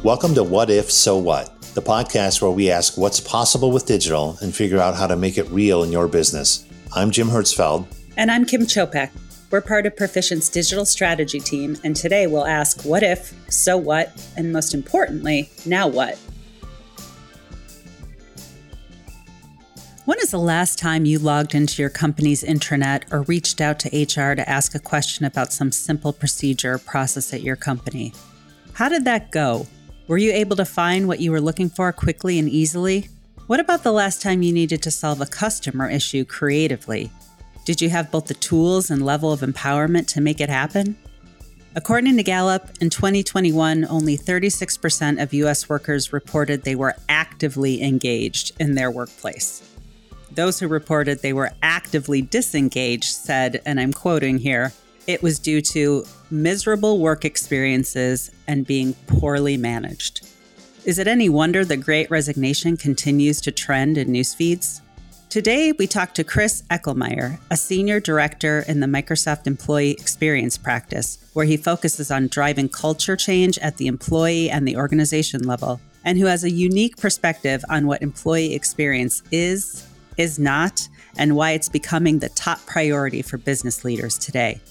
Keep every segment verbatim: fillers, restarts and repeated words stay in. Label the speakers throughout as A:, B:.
A: Welcome to What If, So What, the podcast where we ask what's possible with digital and figure out how to make it real in your business. I'm Jim Hertzfeld.
B: And I'm Kim Chopek. We're part of Perficient's digital strategy team, and today we'll ask what if, so what, and most importantly, now what? When is the last time you logged into your company's intranet or reached out to H R to ask a question about some simple procedure or process at your company? How did that go? Were you able to find what you were looking for quickly and easily? What about the last time you needed to solve a customer issue creatively? Did you have both the tools and level of empowerment to make it happen? According to Gallup, in twenty twenty-one, only thirty-six percent of U S workers reported they were actively engaged in their workplace. Those who reported they were actively disengaged said, and I'm quoting here, it was due to miserable work experiences and being poorly managed. Is it any wonder the Great Resignation continues to trend in news feeds? Today, we talk to Chris Eckelmeyer, a senior director in the Microsoft Employee Experience practice, where he focuses on driving culture change at the employee and the organization level, and who has a unique perspective on what employee experience is, is not, and why it's becoming the top priority for business leaders today.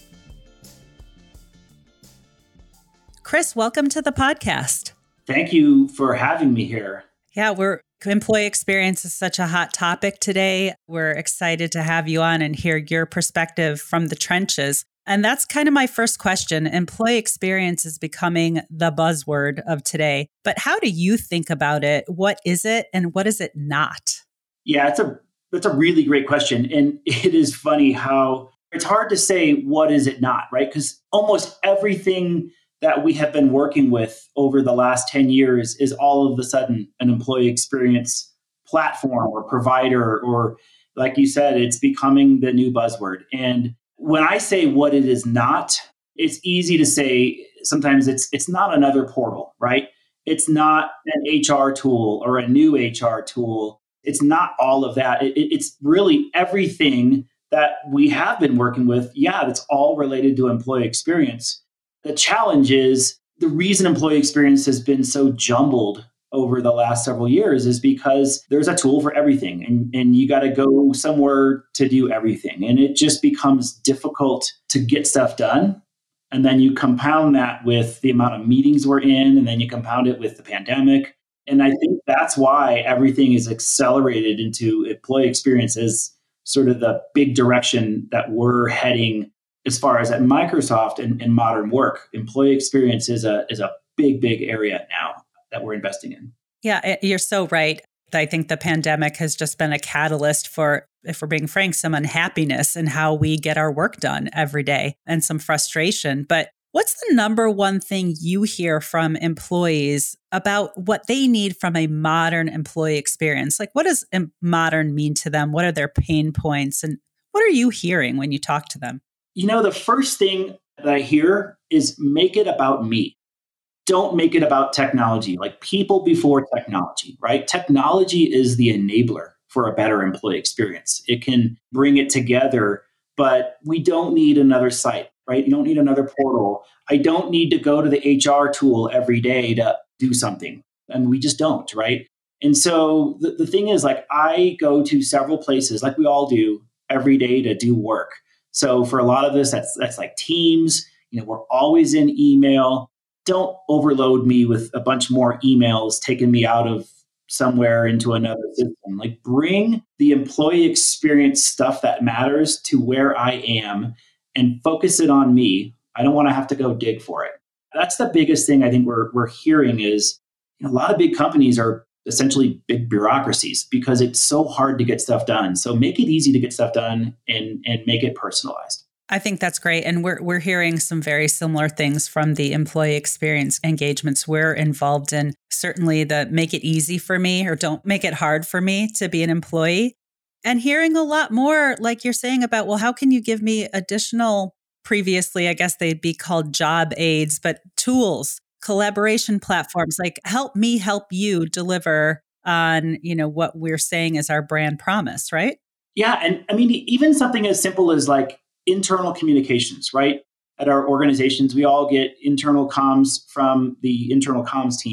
B: Chris, welcome to the podcast.
C: Thank you for having me here.
B: Yeah, we're employee experience is such a hot topic today. We're excited to have you on and hear your perspective from the trenches. And that's kind of my first question. Employee experience is becoming the buzzword of today. But how do you think about it? What is it and what is it not?
C: Yeah, it's a that's a really great question. And it is funny how it's hard to say what is it not, right? Because almost everything that we have been working with over the last ten years is all of a sudden an employee experience platform or provider, or like you said, it's becoming the new buzzword. And when I say what it is not, it's easy to say sometimes it's it's not another portal, right? It's not an H R tool or a new H R tool. It's not all of that. It, it's really everything that we have been working with. Yeah, that's all related to employee experience. The challenge is the reason employee experience has been so jumbled over the last several years is because there's a tool for everything and, and you got to go somewhere to do everything. And it just becomes difficult to get stuff done. And then you compound that with the amount of meetings we're in, and then you compound it with the pandemic. And I think that's why everything is accelerated into employee experience as sort of the big direction that we're heading. As far as at Microsoft and, and modern work, employee experience is a is a big, big area now that we're investing in.
B: Yeah, you're so right. I think the pandemic has just been a catalyst for, if we're being frank, some unhappiness in how we get our work done every day and some frustration. But what's the number one thing you hear from employees about what they need from a modern employee experience? Like, what does modern mean to them? What are their pain points? And what are you hearing when you talk to them?
C: You know, the first thing that I hear is make it about me. Don't make it about technology, like people before technology, right? Technology is the enabler for a better employee experience. It can bring it together, but we don't need another site, right? You don't need another portal. I don't need to go to the H R tool every day to do something. And we just don't, right? And so the, the thing is, like, I go to several places, like we all do, every day to do work. So for a lot of this, that's that's like Teams. You know, we're always in email. Don't overload me with a bunch more emails taking me out of somewhere into another system. Like, bring the employee experience stuff that matters to where I am and focus it on me. I don't want to have to go dig for it. That's the biggest thing I think we're we're hearing is, you know, a lot of big companies are essentially big bureaucracies because it's so hard to get stuff done. So make it easy to get stuff done and, and make it personalized.
B: I think that's great. And we're we're hearing some very similar things from the employee experience engagements we're involved in. Certainly the make it easy for me or don't make it hard for me to be an employee. And hearing a lot more, like you're saying about, well, how can you give me additional, previously, I guess they'd be called job aids, but tools, collaboration platforms, like help me help you deliver on, you know, what we're saying is our brand promise, right?
C: Yeah. And I mean, even something as simple as like internal communications, right? At our organizations, we all get internal comms from the internal comms team.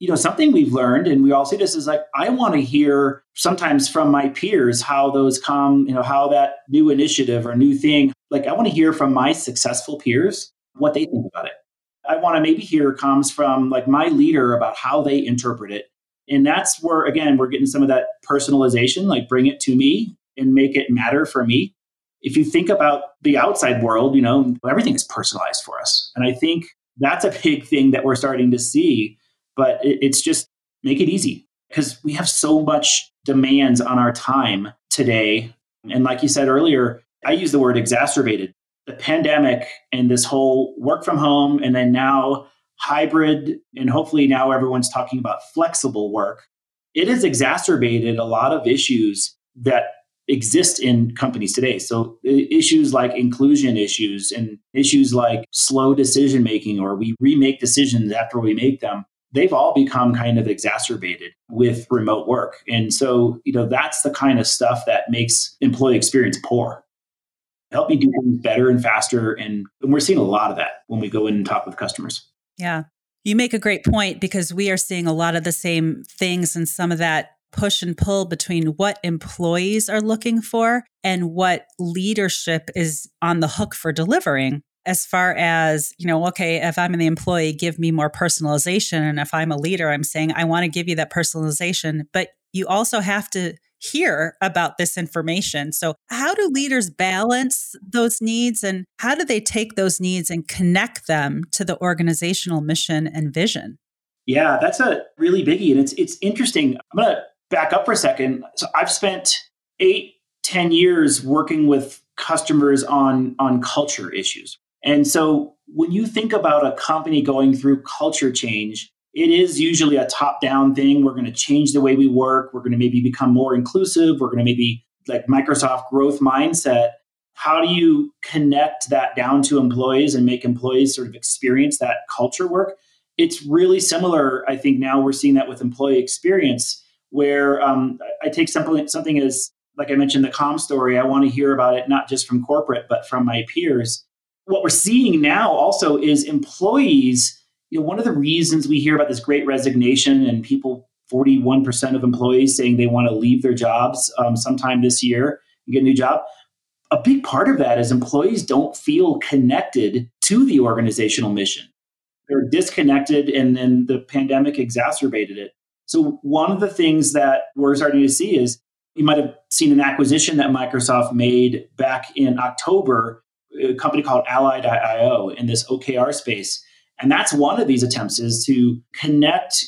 C: you know, something we've learned, and we all see this, is like, I want to hear sometimes from my peers how those come, you know, how that new initiative or new thing, like I want to hear from my successful peers what they think about it. I want to maybe hear comes from like my leader about how they interpret it. And that's where, again, we're getting some of that personalization, like bring it to me and make it matter for me. If you think about the outside world, you know, everything is personalized for us. And I think that's a big thing that we're starting to see. But it's just make it easy, because we have so much demands on our time today. And like you said earlier, I use the word exacerbated. The pandemic and this whole work from home, and then now hybrid, and hopefully now everyone's talking about flexible work. It has exacerbated a lot of issues that exist in companies today. So issues like inclusion issues and issues like slow decision making, or we remake decisions after we make them. They've all become kind of exacerbated with remote work. And so, you know, that's the kind of stuff that makes employee experience poor. Help me do things better and faster. And, and we're seeing a lot of that when we go in and talk with customers.
B: Yeah. You make a great point, because we are seeing a lot of the same things, and some of that push and pull between what employees are looking for and what leadership is on the hook for delivering. As far as, you know, okay, if I'm the employee, give me more personalization. And if I'm a leader, I'm saying, I want to give you that personalization, but you also have to hear about this information. So how do leaders balance those needs, and how do they take those needs and connect them to the organizational mission and vision?
C: Yeah, that's a really biggie. And it's it's interesting. I'm going to back up for a second. So I've spent eight, ten years working with customers on, on culture issues. And so when you think about a company going through culture change, it is usually a top-down thing. We're going to change the way we work. We're going to maybe become more inclusive. We're going to maybe, like Microsoft growth mindset. How do you connect that down to employees and make employees sort of experience that culture work? It's really similar. I think now we're seeing that with employee experience, where um, I take something, something as, like I mentioned, the Calm story. I want to hear about it, not just from corporate, but from my peers. What we're seeing now also is employees. You know, one of the reasons we hear about this great resignation and people, forty-one percent of employees saying they want to leave their jobs um, sometime this year and get a new job. A big part of that is employees don't feel connected to the organizational mission. They're disconnected, and then the pandemic exacerbated it. So one of the things that we're starting to see is, you might have seen an acquisition that Microsoft made back in October, a company called Ally dot io in this O K R space. And that's one of these attempts, is to connect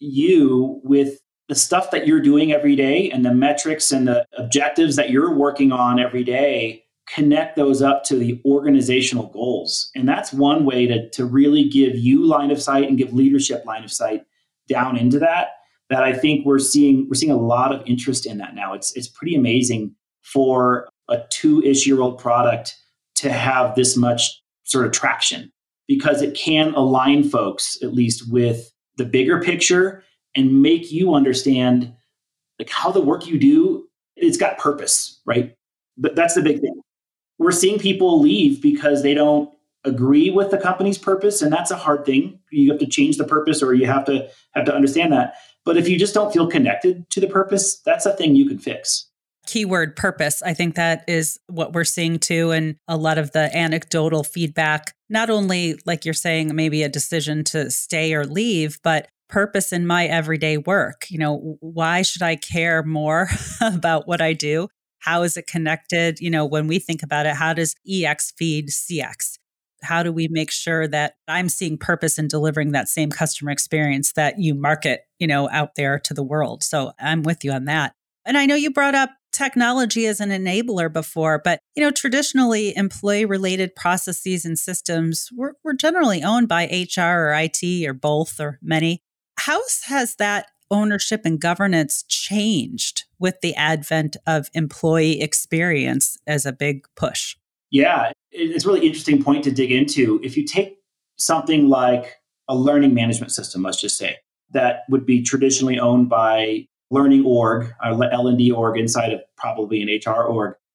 C: you with the stuff that you're doing every day and the metrics and the objectives that you're working on every day, connect those up to the organizational goals. And that's one way to, to really give you line of sight and give leadership line of sight down into that, that I think we're seeing, we're seeing a lot of interest in that now. It's, it's pretty amazing for a two-ish year old product to have this much sort of traction, because it can align folks at least with the bigger picture and make you understand like how the work you do, it's got purpose, right? But that's the big thing. We're seeing people leave because they don't agree with the company's purpose, and that's a hard thing. You have to change the purpose, or you have to have to understand that. But if you just don't feel connected to the purpose, that's a thing you can fix.
B: Keyword purpose. I think that is what we're seeing too. And a lot of the anecdotal feedback, not only like you're saying, maybe a decision to stay or leave, but purpose in my everyday work. You know, why should I care more about what I do? How is it connected? You know, when we think about it, how does E X feed C X? How do we make sure that I'm seeing purpose in delivering that same customer experience that you market, you know, out there to the world? So I'm with you on that. And I know you brought up technology as an enabler before, but, you know, traditionally employee-related processes and systems were, were generally owned by H R or I T or both or many. How has that ownership and governance changed with the advent of employee experience as a big push?
C: Yeah, it's a really interesting point to dig into. If you take something like a learning management system, let's just say, that would be traditionally owned by learning org, or L and D org inside of probably an H R org.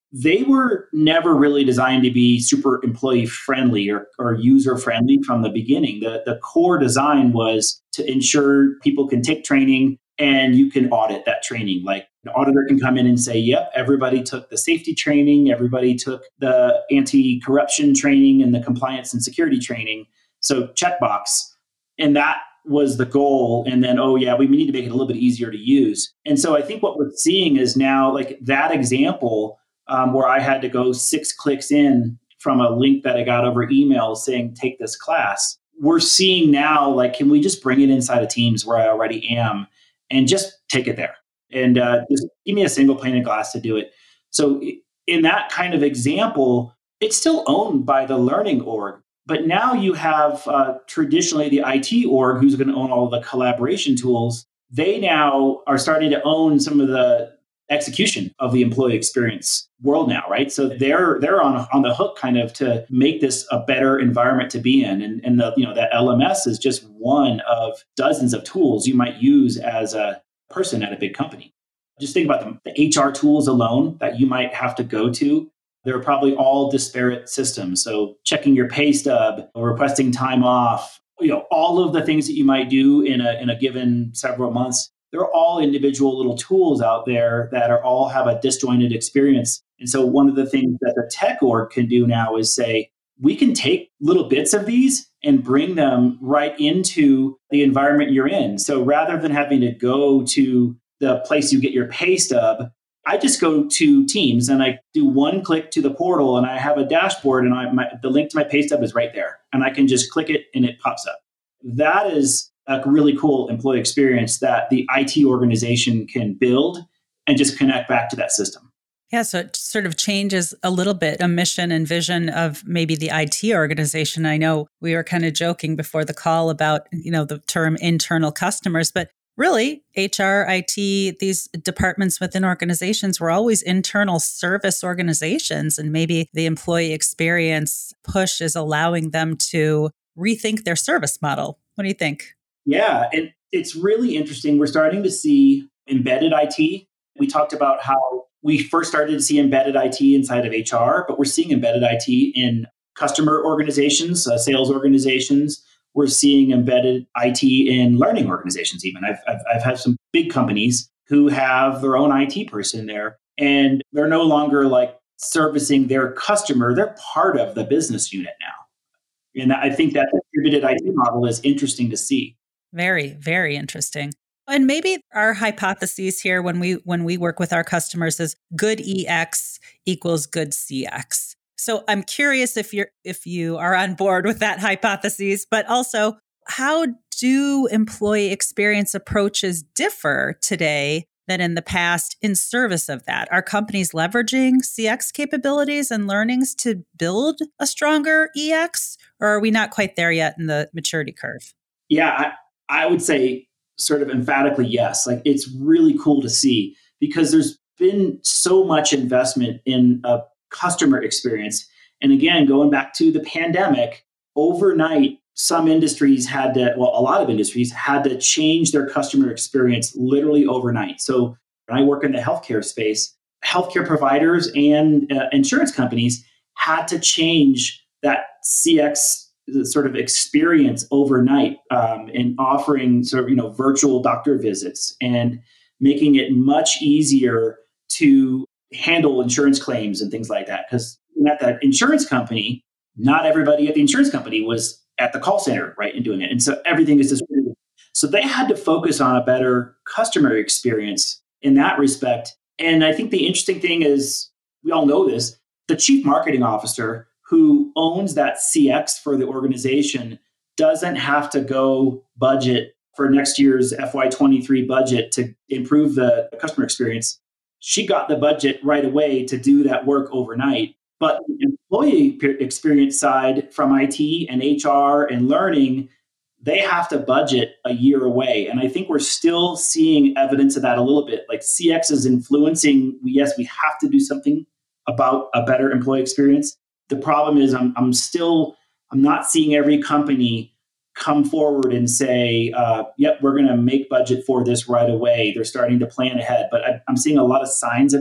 C: they were never really designed to be super employee friendly or, or user friendly from the beginning. The, the core design was to ensure people can take training and you can audit that training. Like an auditor can come in and say, yep, everybody took the safety training, everybody took the anti-corruption training and the compliance and security training. So checkbox. And that was the goal. And then, oh yeah, we need to make it a little bit easier to use. And so I think what we're seeing is now like that example um, where I had to go six clicks in from a link that I got over email saying, take this class. We're seeing now, like, can we just bring it inside of Teams where I already am and just take it there? And uh, just give me a single pane of glass to do it. So in that kind of example, it's still owned by the learning org. But now you have uh, traditionally the I T org who's going to own all of the collaboration tools. They now are starting to own some of the execution of the employee experience world now, right? So they're they're on on the hook kind of to make this a better environment to be in. And, and the, you know, that L M S is just one of dozens of tools you might use as a person at a big company. Just think about the, the H R tools alone that you might have to go to. They're probably all disparate systems. So checking your pay stub or requesting time off, you know, all of the things that you might do in a in a given several months, they're all individual little tools out there that are all have a disjointed experience. And so one of the things that the tech org can do now is say, we can take little bits of these and bring them right into the environment you're in. So rather than having to go to the place you get your pay stub, I just go to Teams and I do one click to the portal and I have a dashboard and I, my, the link to my pay stub is right there. And I can just click it and it pops up. That is a really cool employee experience that the I T organization can build and just connect back to that system.
B: Yeah, so it sort of changes a little bit a mission and vision of maybe the I T organization. I know we were kind of joking before the call about, you know, the term internal customers, but really, H R, I T, these departments within organizations were always internal service organizations. And maybe the employee experience push is allowing them to rethink their service model. What do you think?
C: Yeah, and it's really interesting. We're starting to see embedded I T. We talked about how we first started to see embedded I T inside of H R, but we're seeing embedded I T in customer organizations, uh, sales organizations. We're seeing embedded I T in learning organizations even. I've, I've, I've had some big companies who have their own I T person there, and they're no longer like servicing their customer. They're part of the business unit now. And I think that distributed I T model is interesting to see.
B: Very, very interesting. And maybe our hypotheses here when we when we work with our customers is good E X equals good C X. So I'm curious if you're if you are on board with that hypothesis, but also how do employee experience approaches differ today than in the past in service of that? Are companies leveraging C X capabilities and learnings to build a stronger E X, or are we not quite there yet in the maturity curve?
C: Yeah, I, I would say sort of emphatically yes. Like it's really cool to see because there's been so much investment in a customer experience. And again, going back to the pandemic, overnight, some industries had to, well, a lot of industries had to change their customer experience literally overnight. So when I work in the healthcare space, healthcare providers and uh, insurance companies had to change that C X sort of experience overnight um, in offering sort of, you know, virtual doctor visits and making it much easier to handle insurance claims and things like that. Because at that insurance company, not everybody at the insurance company was at the call center, right, and doing it. And so everything is distributed. So they had to focus on a better customer experience in that respect. And I think the interesting thing is, we all know this, the chief marketing officer who owns that C X for the organization doesn't have to go budget for next year's F Y twenty-three budget to improve the customer experience. She got the budget right away to do that work overnight. But the employee experience side from I T and H R and learning, they have to budget a year away. And I think we're still seeing evidence of that a little bit. Like C X is influencing, yes, we have to do something about a better employee experience. The problem is I'm, I'm still, I'm not seeing every company come forward and say, uh, yep, we're going to make budget for this right away. They're starting to plan ahead. But I, I'm seeing a lot of signs of it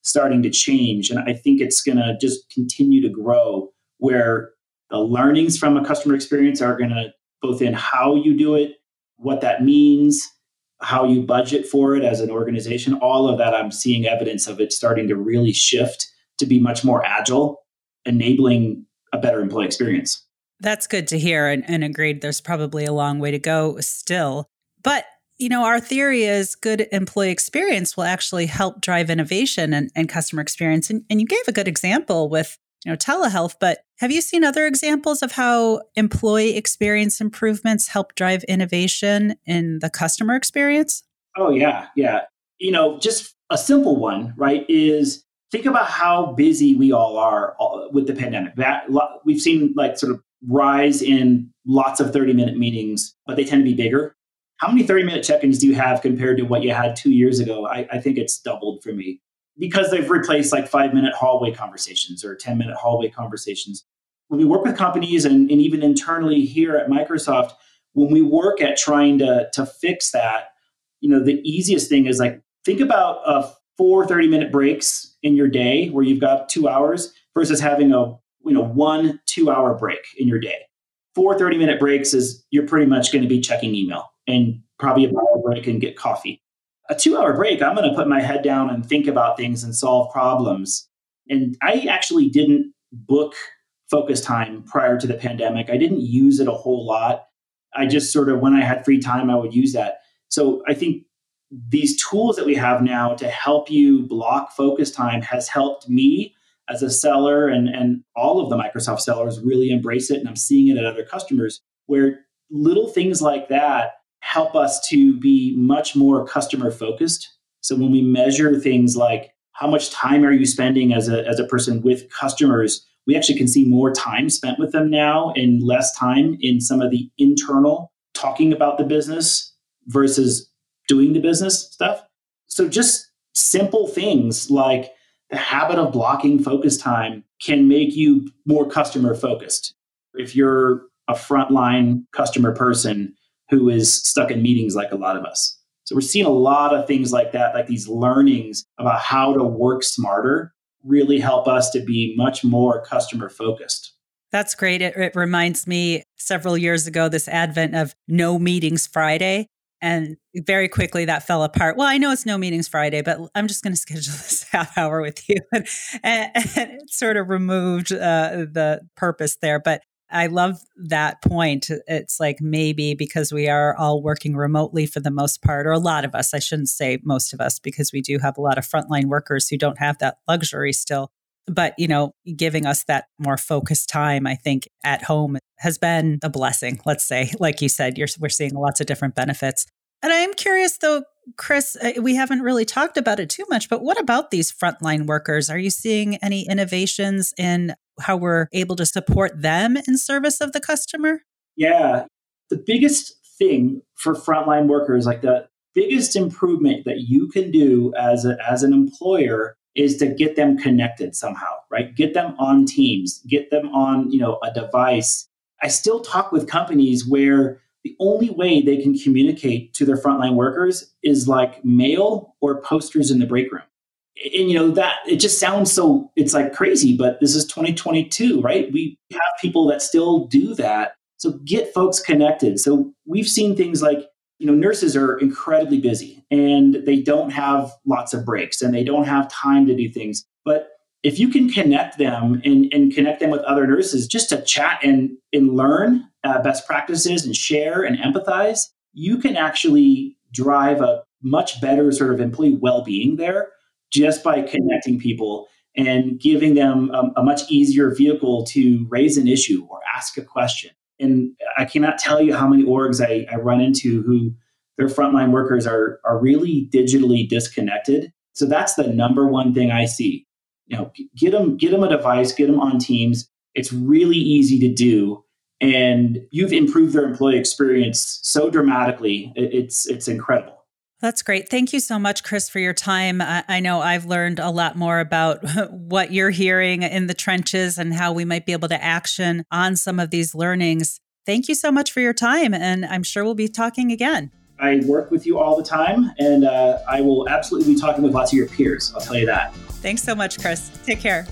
C: starting to change. And I think it's going to just continue to grow, where the learnings from a customer experience are going to, both in how you do it, what that means, how you budget for it as an organization, all of that, I'm seeing evidence of it starting to really shift to be much more agile, enabling a better employee experience.
B: That's good to hear, and, and agreed. There's probably a long way to go still. But, you know, our theory is good employee experience will actually help drive innovation and, and customer experience. And, and you gave a good example with, you know, telehealth, but have you seen other examples of how employee experience improvements help drive innovation in the customer experience?
C: Oh, yeah. Yeah. You know, just a simple one, right, is think about how busy we all are with the pandemic. That we've seen like sort of rise in lots of thirty minute meetings, but they tend to be bigger. How many thirty minute check-ins do you have compared to what you had two years ago? I, I think it's doubled for me, because they've replaced like five minute hallway conversations or ten minute hallway conversations. When we work with companies and, and even internally here at Microsoft, when we work at trying to, to fix that, you know, the easiest thing is like, think about uh, four thirty minute breaks in your day where you've got two hours versus having a, you know, one two hour break in your day. Four thirty minute breaks is you're pretty much going to be checking email and probably a hour break and get coffee. A two hour break, I'm going to put my head down and think about things and solve problems. And I actually didn't book focus time prior to the pandemic. I didn't use it a whole lot. I just sort of, when I had free time, I would use that. So I think these tools that we have now to help you block focus time has helped me as a seller, and, and all of the Microsoft sellers really embrace it. And I'm seeing it at other customers, where little things like that help us to be much more customer focused. So when we measure things like how much time are you spending as a, as a person with customers, we actually can see more time spent with them now and less time in some of the internal talking about the business versus doing the business stuff. So just simple things like the habit of blocking focus time can make you more customer focused. If you're a frontline customer person who is stuck in meetings like a lot of us. So we're seeing a lot of things like that, like these learnings about how to work smarter really help us to be much more customer focused.
B: That's great. It, it reminds me several years ago, this advent of no meetings Friday. And very quickly that fell apart. Well, I know it's no meetings Friday, but I'm just going to schedule this half hour with you. and, and it sort of removed uh, the purpose there. But I love that point. It's like maybe because we are all working remotely for the most part, or a lot of us, I shouldn't say most of us, because we do have a lot of frontline workers who don't have that luxury still. But, you know, giving us that more focused time, I think, at home has been a blessing, let's say. Like you said, you're, we're seeing lots of different benefits. And I am curious, though, Chris, we haven't really talked about it too much, but what about these frontline workers? Are you seeing any innovations in how we're able to support them in service of the customer?
C: Yeah. The biggest thing for frontline workers, like the biggest improvement that you can do as a, as an employer is to get them connected somehow, right? Get them on Teams, get them on, you know, a device. I still talk with companies where the only way they can communicate to their frontline workers is like mail or posters in the break room. And, you know, that it just sounds so, it's like crazy, but this is twenty twenty-two, right? We have people that still do that. So get folks connected. So we've seen things like, you know, nurses are incredibly busy and they don't have lots of breaks and they don't have time to do things. But if you can connect them and, and connect them with other nurses just to chat and, and learn uh, best practices and share and empathize, you can actually drive a much better sort of employee well-being there just by connecting people and giving them a, a much easier vehicle to raise an issue or ask a question. And I cannot tell you how many orgs I, I run into who their frontline workers are, are really digitally disconnected. So that's the number one thing I see. You know, get them, get them a device, get them on Teams. It's really easy to do. And you've improved their employee experience so dramatically. It's, it's incredible.
B: That's great. Thank you so much, Chris, for your time. I, I know I've learned a lot more about what you're hearing in the trenches and how we might be able to action on some of these learnings. Thank you so much for your time. And I'm sure we'll be talking again.
C: I work with you all the time, and uh, I will absolutely be talking with lots of your peers. I'll tell you that.
B: Thanks so much, Chris. Take care.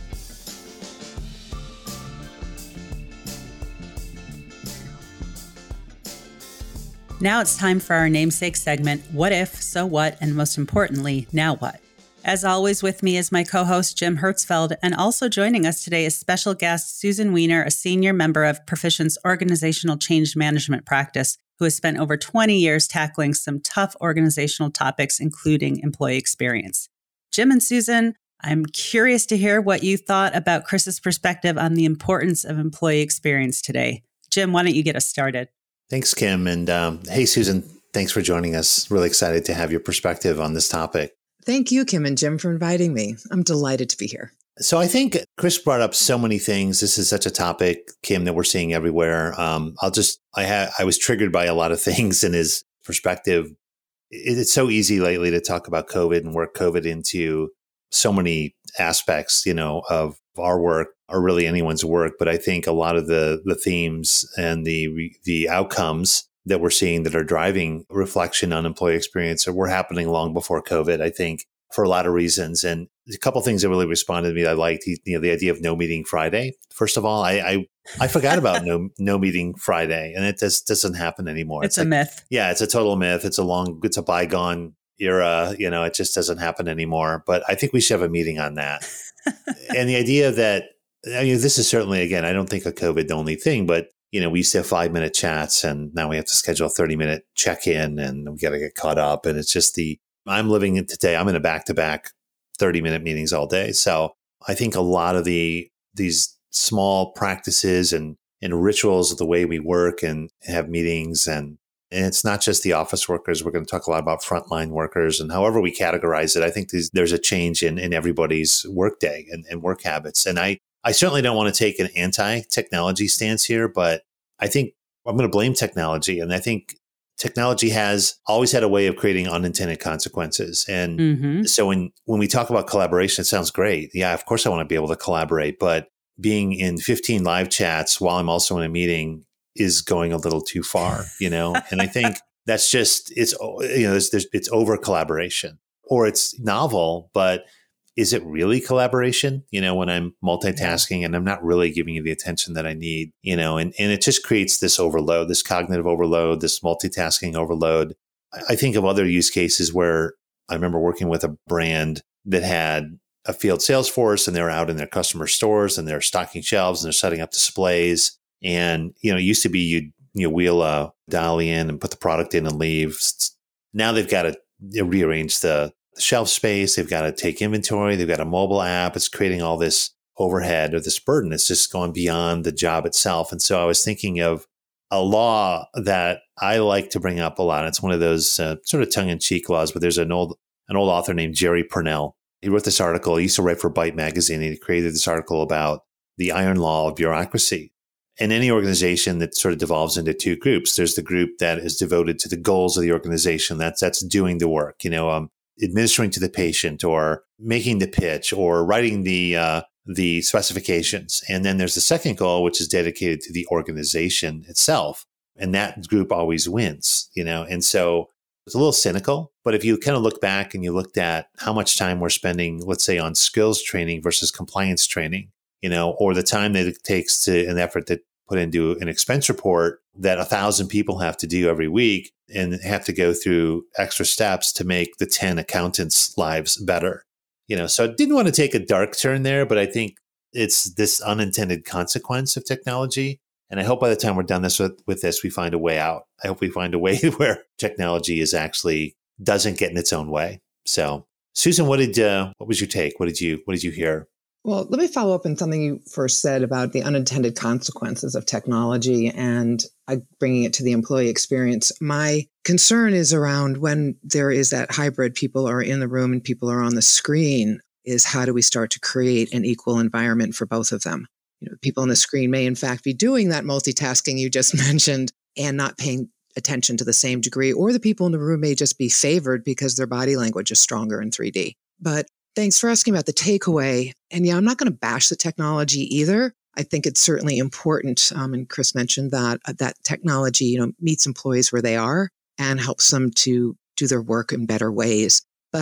B: Now it's time for our namesake segment, What If, So What, and most importantly, Now What? As always, with me is my co-host, Jim Hertzfeld, and also joining us today is special guest Susan Weiner, a senior member of Perficient's organizational change management practice, who has spent over twenty years tackling some tough organizational topics, including employee experience. Jim and Susan, I'm curious to hear what you thought about Chris's perspective on the importance of employee experience today. Jim, why don't you get us started?
A: Thanks, Kim. And um, hey, Susan, thanks for joining us. Really excited to have your perspective on this topic.
D: Thank you, Kim and Jim, for inviting me. I'm delighted to be here.
A: So I think Chris brought up so many things. This is such a topic, Kim, that we're seeing everywhere. Um, I'll just, I had, I was triggered by a lot of things in his perspective. It, it's so easy lately to talk about COVID and work COVID into so many aspects, you know, of our work or really anyone's work. But I think a lot of the the themes and the the outcomes that we're seeing that are driving reflection on employee experience were happening long before COVID, I think, for a lot of reasons. And a couple of things that really responded to me, I liked, you know, the idea of no meeting Friday. First of all, I I, I forgot about no no meeting Friday, and it just doesn't happen anymore.
B: It's, it's
A: a
B: like, myth.
A: Yeah, it's a total myth. It's a long, it's a bygone era. You know, it just doesn't happen anymore. But I think we should have a meeting on that. And the idea that, I mean, this is certainly, again, I don't think a COVID only thing, but, you know, we used to have five minute chats and now we have to schedule a thirty minute check in and we got to get caught up. And it's just the, I'm living in today, I'm in a back to back thirty minute meetings all day. So I think a lot of the, these small practices and, and rituals of the way we work and have meetings, and, and it's not just the office workers. We're going to talk a lot about frontline workers and however we categorize it. I think there's, there's a change in, in everybody's workday and, and work habits. And I, I certainly don't want to take an anti-technology stance here, but I think I'm going to blame technology. And I think technology has always had a way of creating unintended consequences. And mm-hmm. so when, when we talk about collaboration, it sounds great. Yeah, of course I want to be able to collaborate, but being in fifteen live chats while I'm also in a meeting is going a little too far, you know? And I think that's just, it's, you know, there's, there's, it's over collaboration, or it's novel, but is it really collaboration? You know, when I'm multitasking and I'm not really giving you the attention that I need, you know, and, and it just creates this overload, this cognitive overload, this multitasking overload. I think of other use cases where I remember working with a brand that had a field sales force and they were out in their customer stores and they're stocking shelves and they're setting up displays. And, you know, it used to be you'd, you wheel a dolly in and put the product in and leave. Now they've got to rearrange the shelf space. They've got to take inventory. They've got a mobile app. It's creating all this overhead or this burden. It's just going beyond the job itself. And so I was thinking of a law that I like to bring up a lot. It's one of those uh, sort of tongue-in-cheek laws, but there's an old an old author named Jerry Purnell. He wrote this article. He used to write for Byte magazine. And he created this article about the iron law of bureaucracy. In any organization that sort of devolves into two groups, there's the group that is devoted to the goals of the organization. That's that's doing the work, you know, um, administering to the patient or making the pitch or writing the uh, the specifications. And then there's the second goal, which is dedicated to the organization itself. And that group always wins, you know. And so it's a little cynical, but if you kind of look back and you looked at how much time we're spending, let's say, on skills training versus compliance training, you know, or the time that it takes to an effort to put into an expense report that a thousand people have to do every week and have to go through extra steps to make the ten accountants' lives better. You know, so I didn't want to take a dark turn there, but I think it's this unintended consequence of technology. And I hope by the time we're done this with, with this, we find a way out. I hope we find a way where technology is actually doesn't get in its own way. So, Susan, what did uh, what was your take? What did you what did you hear?
D: Well, let me follow up on something you first said about the unintended consequences of technology and uh, bringing it to the employee experience. My concern is around when there is that hybrid, people are in the room and people are on the screen, is how do we start to create an equal environment for both of them? You know, people on the screen may in fact be doing that multitasking you just mentioned and not paying attention to the same degree, or the people in the room may just be favored because their body language is stronger in three D. But thanks for asking about the takeaway. And yeah, I'm not going to bash the technology either. I think it's certainly important. Um, and Chris mentioned that uh, that technology, you know, meets employees where they are and helps them to do their work in better ways. But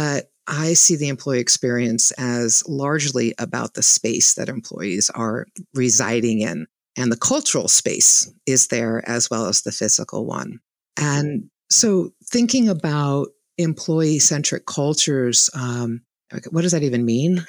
D: I see the employee experience as largely about the space that employees are residing in. And the cultural space is there as well as the physical one. And so thinking about employee-centric cultures, um, what does that even mean?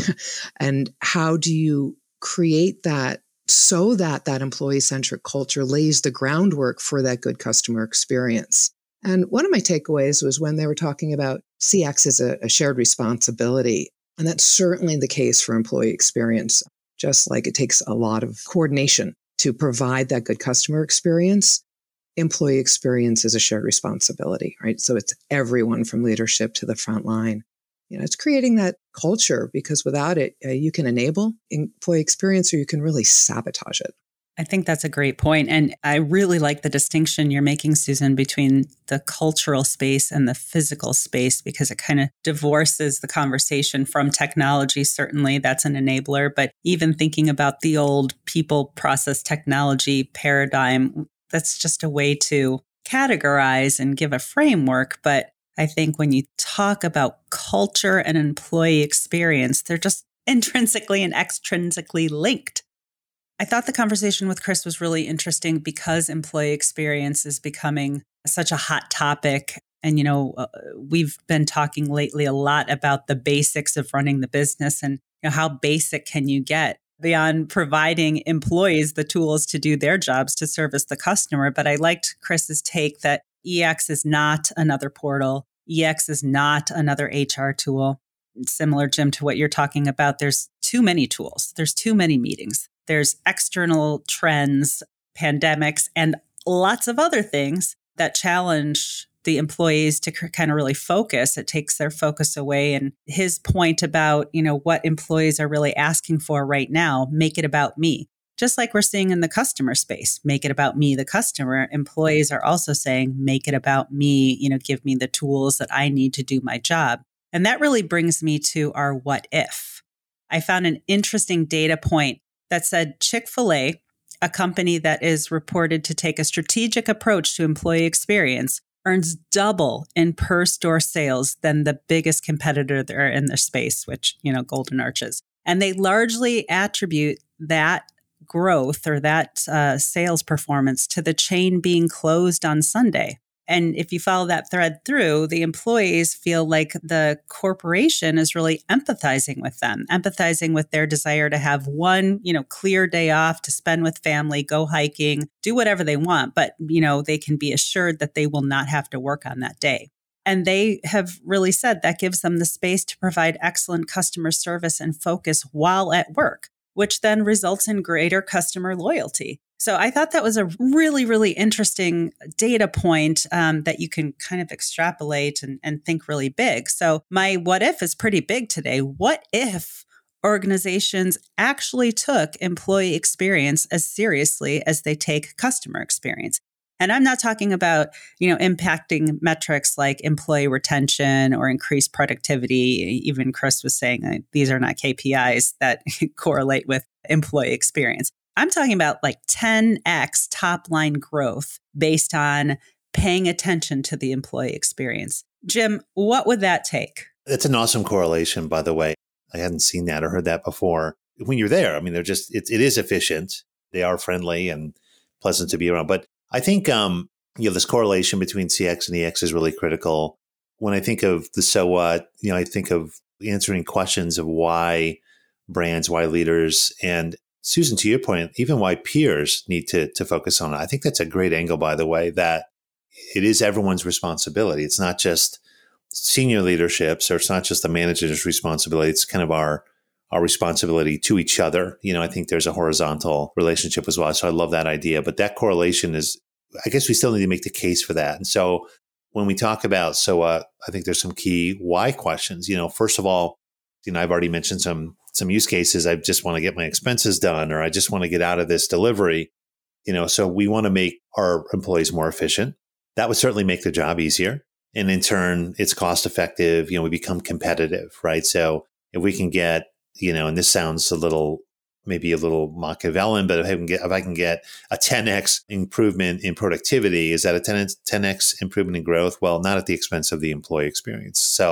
D: And how do you create that so that that employee-centric culture lays the groundwork for that good customer experience? And one of my takeaways was when they were talking about C X as a, a shared responsibility. And that's certainly the case for employee experience. Just like it takes a lot of coordination to provide that good customer experience, employee experience is a shared responsibility, right? So it's everyone from leadership to the front line. You know, it's creating that culture, because without it, uh, you can enable employee experience or you can really sabotage it.
B: I think that's a great point. And I really like the distinction you're making, Susan, between the cultural space and the physical space, because it kind of divorces the conversation from technology. Certainly, that's an enabler. But even thinking about the old people, process, technology paradigm, that's just a way to categorize and give a framework. But I think when you talk about culture and employee experience, they're just intrinsically and extrinsically linked. I thought the conversation with Chris was really interesting because employee experience is becoming such a hot topic. And, you know, uh, we've been talking lately a lot about the basics of running the business and, you know, how basic can you get beyond providing employees the tools to do their jobs to service the customer. But I liked Chris's take that E X is not another portal. E X is not another H R tool. Similar, Jim, to what you're talking about, there's too many tools. There's too many meetings. There's external trends, pandemics, and lots of other things that challenge the employees to c- kind of really focus. It takes their focus away. And his point about, you know, what employees are really asking for right now, make it about me. Just like we're seeing in the customer space, make it about me, the customer. Employees are also saying, make it about me, you know, give me the tools that I need to do my job. And that really brings me to our what if. I found an interesting data point that said Chick-fil-A, a company that is reported to take a strategic approach to employee experience, earns double in per store sales than the biggest competitor there in their space, which, you know, Golden Arches. And they largely attribute that growth or that uh, sales performance to the chain being closed on Sunday. And if you follow that thread through, the employees feel like the corporation is really empathizing with them, empathizing with their desire to have one, you know, clear day off to spend with family, go hiking, do whatever they want. But, you know, they can be assured that they will not have to work on that day. And they have really said that gives them the space to provide excellent customer service and focus while at work, which then results in greater customer loyalty. So I thought that was a really, really interesting data point um, that you can kind of extrapolate and, and think really big. So my what if is pretty big today. What if organizations actually took employee experience as seriously as they take customer experience? And I'm not talking about, you know, impacting metrics like employee retention or increased productivity. Even Chris was saying uh, these are not K P Is that correlate with employee experience. I'm talking about like ten x top line growth based on paying attention to the employee experience. Jim, what would that take?
A: It's an awesome correlation, by the way. I hadn't seen that or heard that before. When you're there, I mean, they're just, it, it is efficient. They are friendly and pleasant to be around. But I think, um, you know, this correlation between C X and E X is really critical. When I think of the so what, you know, I think of answering questions of why brands, why leaders, and Susan, to your point, even why peers need to to focus on it. I think that's a great angle, by the way, that it is everyone's responsibility. It's not just senior leaderships, or it's not just the manager's responsibility. It's kind of our our responsibility to each other. You know, I think there's a horizontal relationship as well. So I love that idea. But that correlation is, I guess we still need to make the case for that. And so when we talk about so uh, I think there's some key why questions. You know, first of all, you know, I've already mentioned some some use cases. I just want to get my expenses done, or I just want to get out of this delivery. You know, so we want to make our employees more efficient. That would certainly make the job easier. And in turn, it's cost effective. You know, we become competitive, right? So if we can get, you know, and this sounds a little, maybe a little Machiavellian, but if I can get, if I can get a ten x improvement in productivity, is that a ten x improvement in growth? Well, not at the expense of the employee experience. So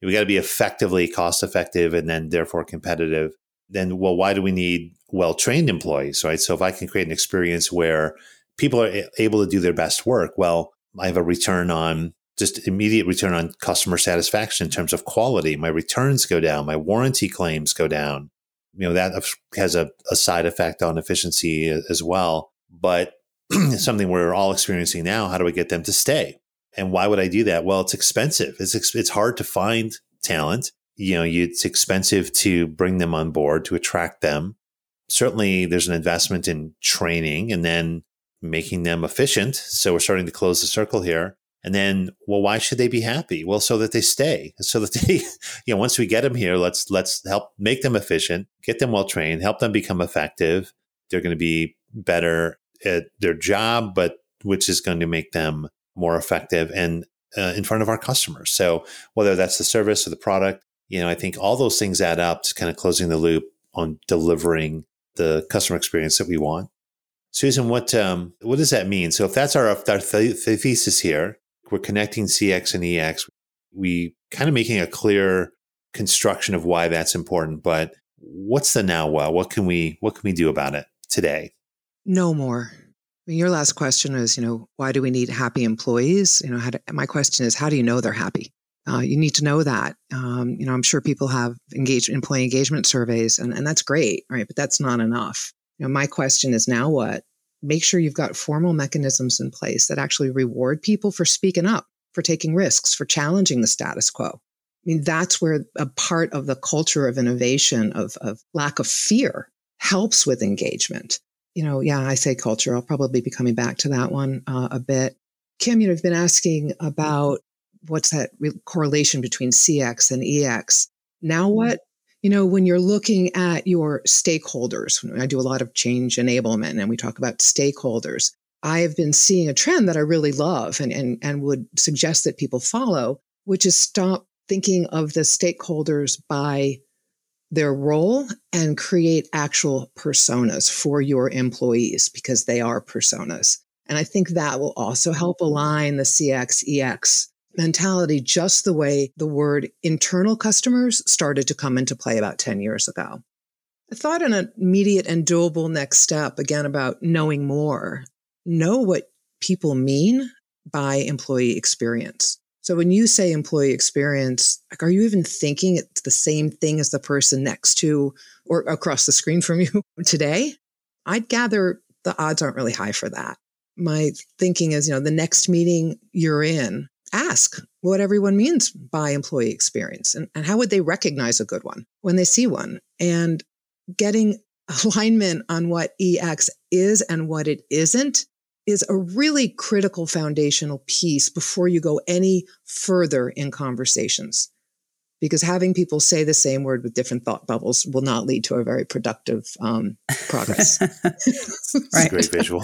A: We got to be effectively cost effective and then therefore competitive. Then, well, why do we need well-trained employees, right? So if I can create an experience where people are able to do their best work, well, I have a return on just immediate return on customer satisfaction in terms of quality. My returns go down. My warranty claims go down. You know, that has a, a side effect on efficiency as well. But something we're all experiencing now, how do I get them to stay? And why would I do that? Well, it's expensive. It's it's hard to find talent. You know, you, it's expensive to bring them on board, to attract them. Certainly, there's an investment in training and then making them efficient. So we're starting to close the circle here. And then, well, why should they be happy? Well, so that they stay, so that they, you know, once we get them here, let's let's help make them efficient, get them well trained, help them become effective. They're going to be better at their job, but which is going to make them more effective and uh, in front of our customers. So whether that's the service or the product, you know, I think all those things add up to kind of closing the loop on delivering the customer experience that we want. Susan, what um, what does that mean? So if that's our, our th- thesis here, we're connecting C X and E X, we kind of making a clear construction of why that's important. But what's the now what? What can we what can we do about it today?
D: No more. I mean, your last question is, you know, why do we need happy employees? You know, how do, my question is, how do you know they're happy? Uh, you need to know that. Um, you know, I'm sure people have engaged employee engagement surveys, and, and that's great, right? But that's not enough. You know, my question is, now what? Make sure you've got formal mechanisms in place that actually reward people for speaking up, for taking risks, for challenging the status quo. I mean, that's where a part of the culture of innovation, of, of lack of fear, helps with engagement. You know, yeah, I say culture. I'll probably be coming back to that one uh, a bit. Kim, you know, I've been asking about what's that re- correlation between C X and E X. Now what? You know, when you're looking at your stakeholders, I do a lot of change enablement and we talk about stakeholders. I have been seeing a trend that I really love and, and, and would suggest that people follow, which is stop thinking of the stakeholders by their role and create actual personas for your employees, because they are personas. And I think that will also help align the C X E X mentality, just the way the word internal customers started to come into play about ten years ago. I thought an immediate and doable next step, again, about knowing more, know what people mean by employee experience. So when you say employee experience, like, are you even thinking it's the same thing as the person next to or across the screen from you today? I'd gather the odds aren't really high for that. My thinking is, you know, the next meeting you're in, ask what everyone means by employee experience and, and how would they recognize a good one when they see one, and getting alignment on what E X is and what it isn't is a really critical foundational piece before you go any further in conversations. Because having people say the same word with different thought bubbles will not lead to a very productive um, progress.
A: Right. Great visual.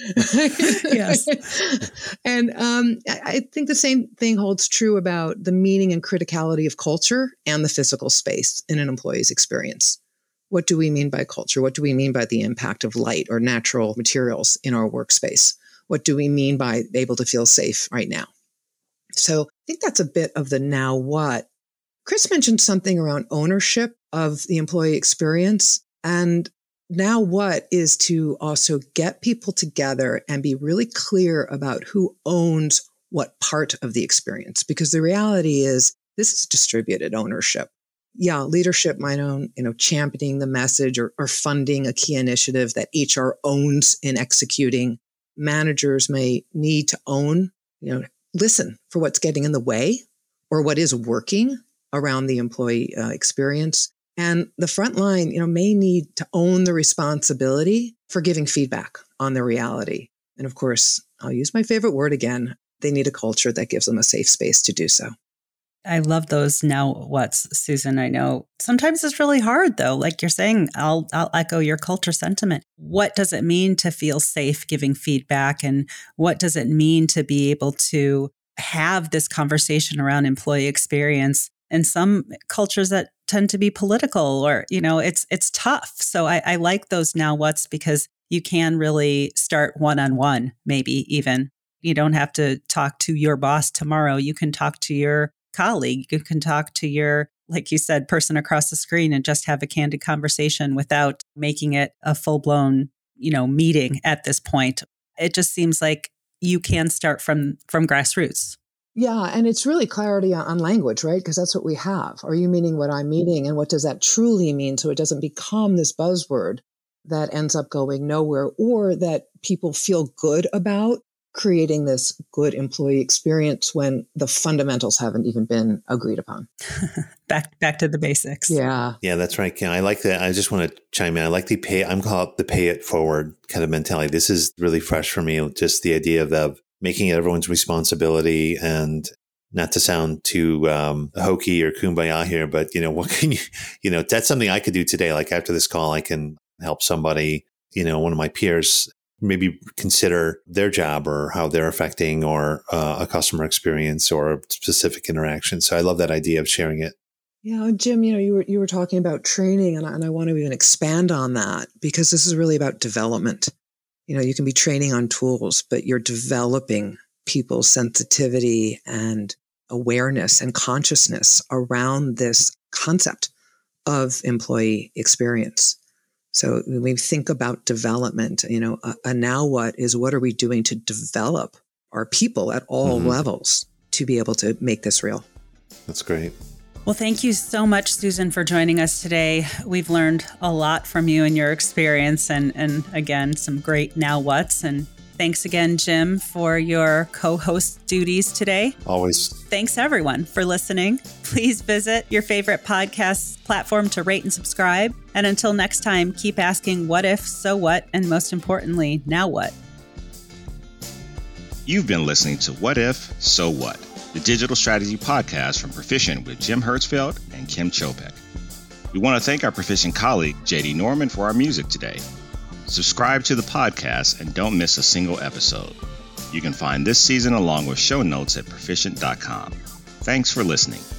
D: Yes. And um, I think the same thing holds true about the meaning and criticality of culture and the physical space in an employee's experience. What do we mean by culture? What do we mean by the impact of light or natural materials in our workspace? What do we mean by able to feel safe right now? So I think that's a bit of the now what. Chris mentioned something around ownership of the employee experience. And now what is to also get people together and be really clear about who owns what part of the experience. Because the reality is this is distributed ownership. Yeah, leadership might own, you know, championing the message or, or funding a key initiative that H R owns in executing. Managers may need to own, you know, listen for what's getting in the way or what is working around the employee uh, experience. And the front line, you know, may need to own the responsibility for giving feedback on the reality. And of course, I'll use my favorite word again. They need a culture that gives them a safe space to do so.
B: I love those now what's, Susan. I know sometimes it's really hard, though. Like you're saying, I'll I'll echo your culture sentiment. What does it mean to feel safe giving feedback? And what does it mean to be able to have this conversation around employee experience? And some cultures that tend to be political, or, you know, it's it's tough. So I, I like those now what's, because you can really start one-on-one, maybe even. You don't have to talk to your boss tomorrow. You can talk to your colleague. You can talk to your, like you said, person across the screen and just have a candid conversation without making it a full-blown, you know, meeting at this point. It just seems like you can start from from grassroots.
D: Yeah, and it's really clarity on, on language, right? Because that's what we have. Are you meaning what I'm meaning? And what does that truly mean? So it doesn't become this buzzword that ends up going nowhere, or that people feel good about creating this good employee experience when the fundamentals haven't even been agreed upon.
B: back back to the basics.
D: Yeah.
A: Yeah, that's right, Ken. I like that. I just want to chime in. I like the pay, I'm called the pay it forward kind of mentality. This is really fresh for me. Just the idea of, of making it everyone's responsibility, and not to sound too um, hokey or kumbaya here, but you know, what can you, you know, that's something I could do today. Like after this call, I can help somebody, you know, one of my peers, maybe consider their job or how they're affecting or uh, a customer experience or a specific interaction. So I love that idea of sharing it.
D: Yeah, Jim, you know, you were you were talking about training, and I, and I want to even expand on that, because this is really about development. You know, you can be training on tools, but you're developing people's sensitivity and awareness and consciousness around this concept of employee experience. So when we think about development, you know, a, a now what is what are we doing to develop our people at all mm-hmm. levels to be able to make this real?
A: That's great.
B: Well, thank you so much, Susan, for joining us today. We've learned a lot from you and your experience, and, and again, some great now what's. And thanks again, Jim, for your co-host duties today.
A: Always.
B: Thanks, everyone, for listening. Please visit your favorite podcast platform to rate and subscribe. And until next time, keep asking what if, so what, and most importantly, now what?
E: You've been listening to What If, So What? The digital strategy podcast from Perficient with Jim Hertzfeld and Kim Chopek. We want to thank our Perficient colleague, J D Norman, for our music today. Subscribe to the podcast and don't miss a single episode. You can find this season along with show notes at perficient dot com. Thanks for listening.